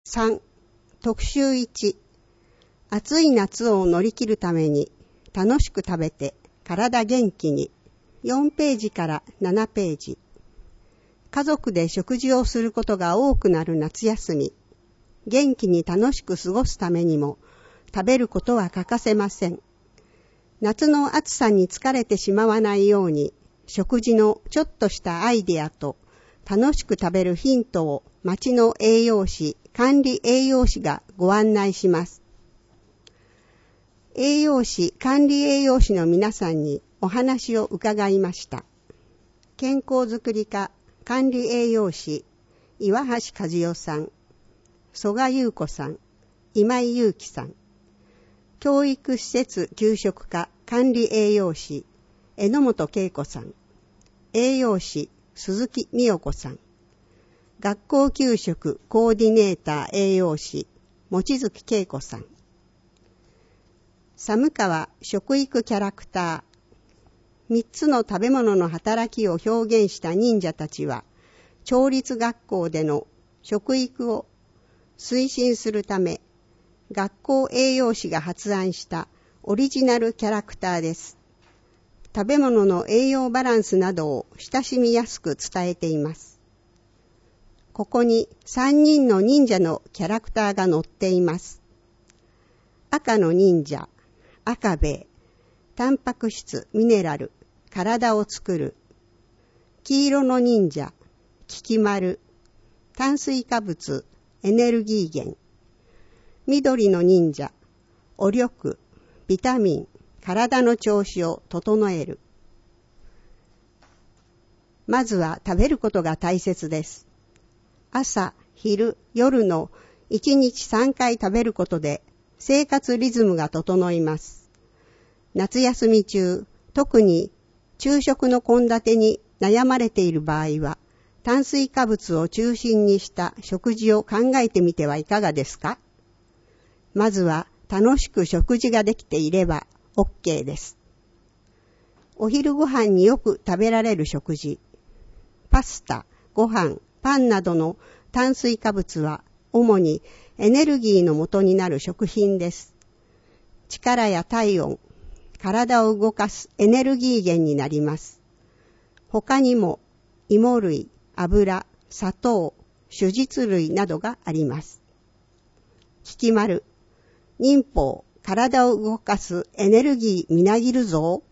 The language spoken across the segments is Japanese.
3、特集1、暑い夏を乗り切るために楽しく食べて体元気に。4ページから7ページ。家族で食事をすることが多くなる夏休み。元気に楽しく過ごすためにも食べることは欠かせません。夏の暑さに疲れてしまわないように、食事のちょっとしたアイデアと楽しく食べるヒントを町の栄養士、管理栄養士がご案内します。栄養士、管理栄養士の皆さんにお話を伺いました。健康づくり課管理栄養士、岩橋和代さん、曽我優子さん、今井祐樹さん、教育施設給食課管理栄養士、榎本恵子さん、栄養士、鈴木美代子さん、学校給食コーディネーター栄養士、望月恵子さん、寒川食育キャラクター、3つの食べ物の働きを表現した忍者たちは、町立学校での食育を推進するため、学校栄養士が発案したオリジナルキャラクターです。食べ物の栄養バランスなどを親しみやすく伝えています。ここに3人の忍者のキャラクターが載っています。赤の忍者、赤兵衛、タンパク質、ミネラル、体を作る。黄色の忍者、ききまる、炭水化物、エネルギー源。緑の忍者、お力、ビタミン、体の調子を整える。まずは食べることが大切です。朝、昼、夜の1日3回食べることで生活リズムが整います。夏休み中、特に昼食の献立に悩まれている場合は、炭水化物を中心にした食事を考えてみてはいかがですか？まずは楽しく食事ができていれば OK です。お昼ご飯によく食べられる食事、パスタ、ご飯、パンなどの炭水化物は主にエネルギーの元になる食品です。力や体温、体を動かすエネルギー源になります。他にも芋類、油、砂糖、種実類などがあります。ききまる、忍法、体を動かすエネルギーみなぎるぞ。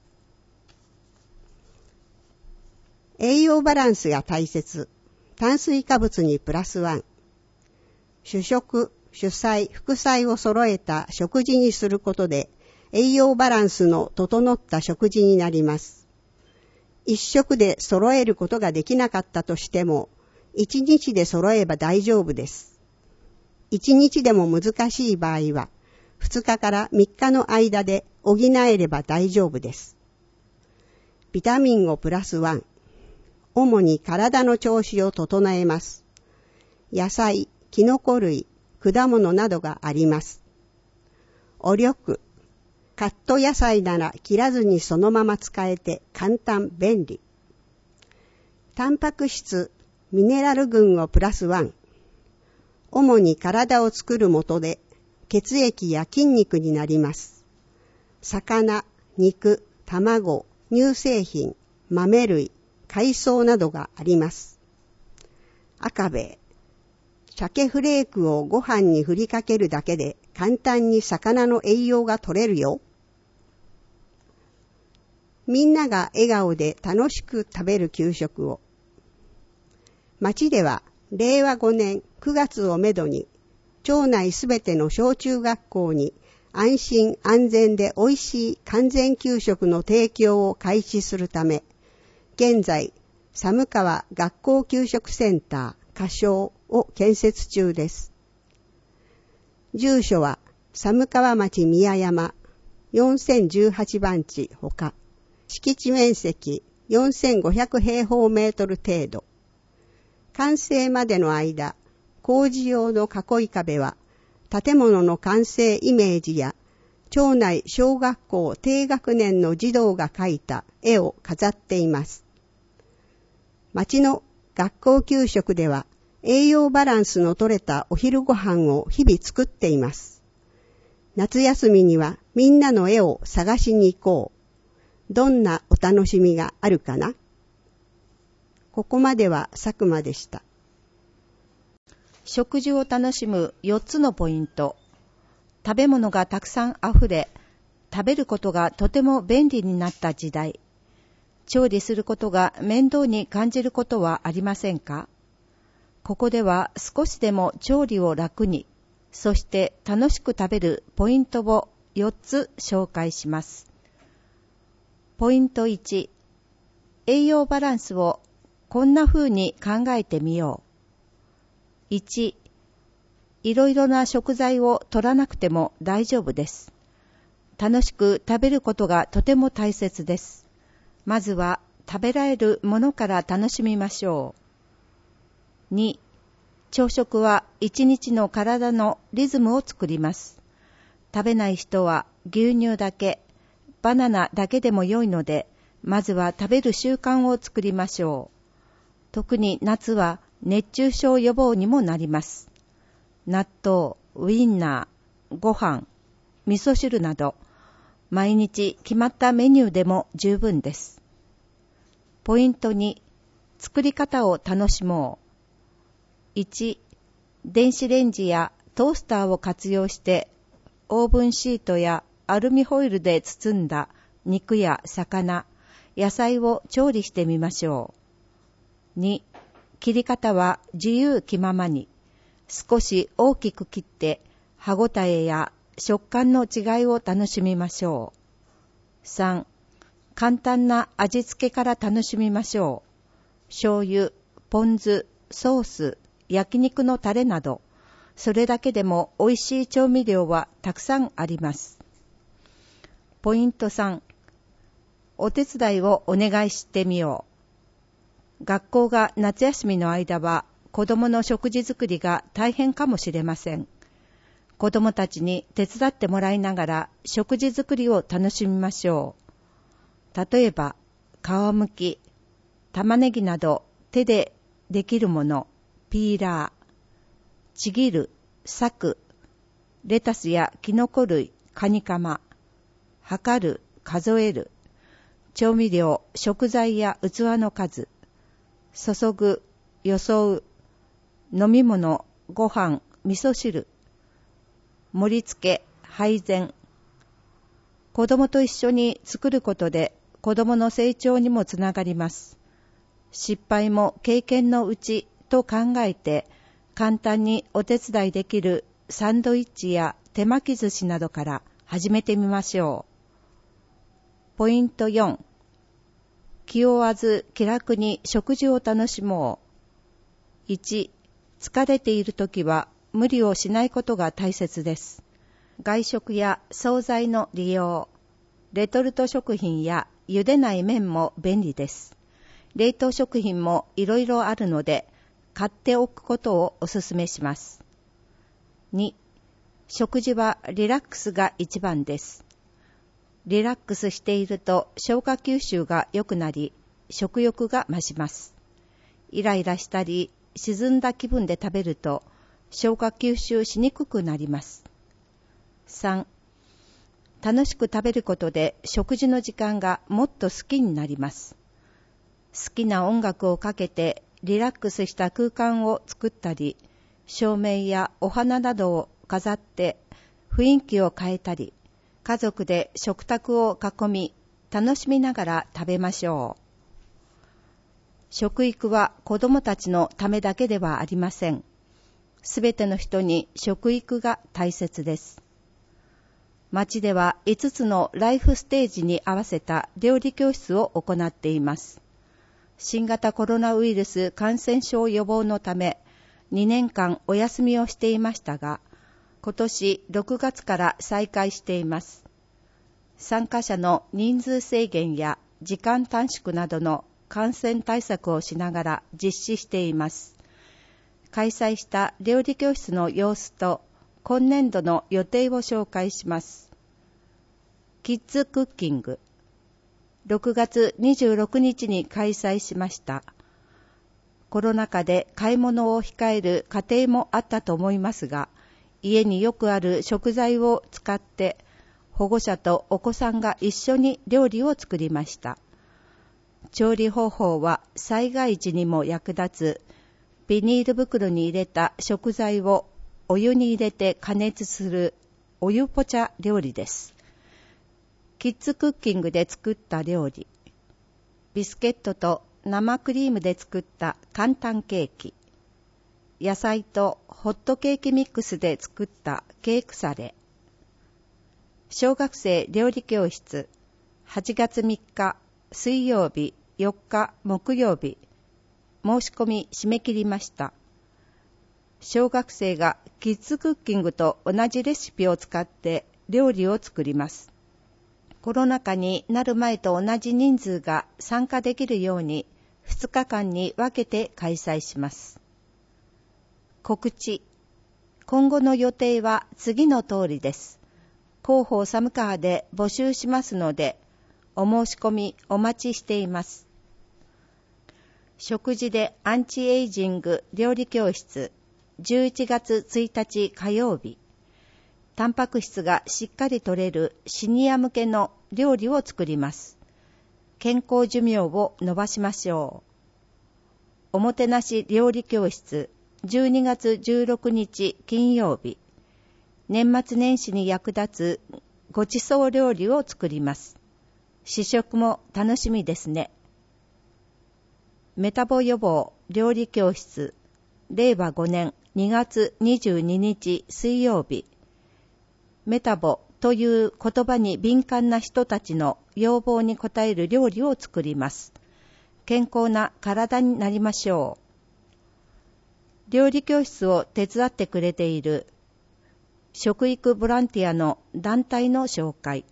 栄養バランスが大切。炭水化物にプラス1。主食、主菜、副菜を揃えた食事にすることで栄養バランスの整った食事になります。一食で揃えることができなかったとしても、一日で揃えば大丈夫です。一日でも難しい場合は、2日から3日の間で補えれば大丈夫です。ビタミンをプラス1。主に体の調子を整えます。野菜、キノコ類、果物などがあります。お力、カット野菜なら切らずにそのまま使えて簡単便利。タンパク質、ミネラル群をプラス1。主に体を作る元で血液や筋肉になります。魚、肉、卵、乳製品、豆類、海藻などがあります。赤兵衛、鮭フレークをご飯に振りかけるだけで簡単に魚の栄養が取れるよ。みんなが笑顔で楽しく食べる給食を。町では令和5年9月をめどに町内すべての小中学校に安心安全で美味しい完全給食の提供を開始するため、現在寒川学校給食センター仮称を建設中です。住所は寒川町宮山4018番地ほか、敷地面積4500平方メートル程度。完成までの間、工事用の囲い壁は建物の完成イメージや町内小学校低学年の児童が描いた絵を飾っています。町の学校給食では栄養バランスの取れたお昼ご飯を日々作っています。夏休みにはみんなの絵を探しに行こう。どんなお楽しみがあるかな？ここまでは佐久間でした。 食事を楽しむ4つのポイント。食べ物がたくさんあふれ、食べることがとても便利になった時代。調理することが面倒に感じることはありませんか？ここでは少しでも調理を楽に、そして楽しく食べるポイントを4つ紹介します。ポイント1、栄養バランスをこんな風に考えてみよう。1、いろいろな食材を取らなくても大丈夫です。楽しく食べることがとても大切です。まずは食べられるものから楽しみましょう。2、朝食は一日の体のリズムを作ります。食べない人は牛乳だけ、バナナだけでも良いので、まずは食べる習慣を作りましょう。特に夏は熱中症予防にもなります。納豆、ウインナー、ご飯、味噌汁など、毎日決まったメニューでも十分です。ポイント2、作り方を楽しもう。1、電子レンジやトースターを活用して、オーブンシートやアルミホイルで包んだ肉や魚、野菜を調理してみましょう。2、切り方は自由気ままに、少し大きく切って歯ごたえや食感の違いを楽しみましょう。3、簡単な味付けから楽しみましょう。醤油、ポン酢、ソース、焼肉のタレなど、それだけでも美味しい調味料はたくさんあります。ポイント3、お手伝いをお願いしてみよう。学校が夏休みの間は子供の食事作りが大変かもしれません。子供たちに手伝ってもらいながら食事作りを楽しみましょう。例えば、皮むき、玉ねぎなど手でできるもの、ピーラー、ちぎる、裂く、レタスやキノコ類、カニカマ、測る、数える、調味料、食材や器の数、注ぐ、よそう、飲み物、ご飯、味噌汁、盛り付け、配膳。子供と一緒に作ることで子供の成長にもつながります。失敗も経験のうちと考えて、簡単にお手伝いできるサンドイッチや手巻き寿司などから始めてみましょう。ポイント4、気負わず気楽に食事を楽しもう。1、疲れているときは無理をしないことが大切です。外食や惣菜の利用、レトルト食品や茹でない麺も便利です。冷凍食品もいろいろあるので、買っておくことをお勧めします。2、食事はリラックスが一番です。リラックスしていると消化吸収が良くなり、食欲が増します。イライラしたり、沈んだ気分で食べると、消化吸収しにくくなります。3、楽しく食べることで食事の時間がもっと好きになります。好きな音楽をかけてリラックスした空間を作ったり、照明やお花などを飾って雰囲気を変えたり、家族で食卓を囲み、楽しみながら食べましょう。食育は子どもたちのためだけではありません。すべての人に食育が大切です。町では5つのライフステージに合わせた料理教室を行っています。新型コロナウイルス感染症予防のため、2年間お休みをしていましたが、今年6月から再開しています。参加者の人数制限や時間短縮などの感染対策をしながら実施しています。開催した料理教室の様子と今年度の予定を紹介します。キッズクッキング。6月26日に開催しました。 コロナ禍で買い物を控える家庭もあったと思いますが、家によくある食材を使って保護者とお子さんが一緒に料理を作りました。調理方法は災害時にも役立つビニール袋に入れた食材をお湯に入れて加熱するお湯ポチャ料理です。キッズクッキングで作った料理、ビスケットと生クリームで作った簡単ケーキ、野菜とホットケーキミックスで作ったケークサレ、小学生料理教室、8月3日水曜日、4日木曜日、申し込み締め切りました。小学生がキッズクッキングと同じレシピを使って料理を作ります。コロナ禍になる前と同じ人数が参加できるように2日間に分けて開催します。告知。今後の予定は次の通りです。広報寒川で募集しますので、お申し込みお待ちしています。食事でアンチエイジング料理教室、11月1日火曜日。タンパク質がしっかり取れるシニア向けの料理を作ります。健康寿命を伸ばしましょう。おもてなし料理教室、12月16日金曜日。年末年始に役立つごちそう料理を作ります。試食も楽しみですね。メタボ予防料理教室、令和5年2月22日水曜日。メタボという言葉に敏感な人たちの要望に応える料理を作ります。健康な体になりましょう。料理教室を手伝ってくれている食育ボランティアの団体の紹介。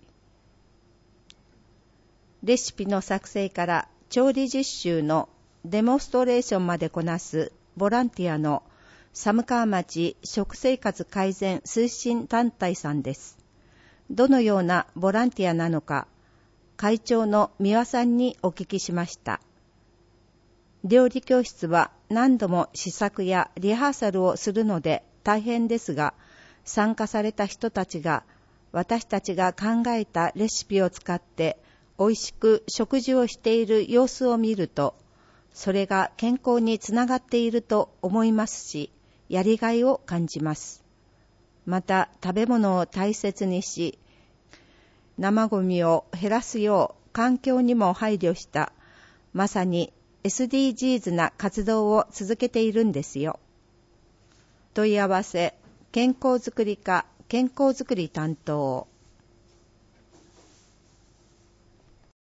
レシピの作成から調理実習のデモンストレーションまでこなすボランティアの寒川町食生活改善推進団体さんです。どのようなボランティアなのか、会長の三輪さんにお聞きしました。料理教室は何度も試作やリハーサルをするので大変ですが、参加された人たちが私たちが考えたレシピを使って美味しく食事をしている様子を見ると、それが健康につながっていると思いますし、やりがいを感じます。また食べ物を大切にし、生ゴミを減らすよう環境にも配慮したまさに SDGs な活動を続けているんですよ。問い合わせ健康づくり課健康づくり担当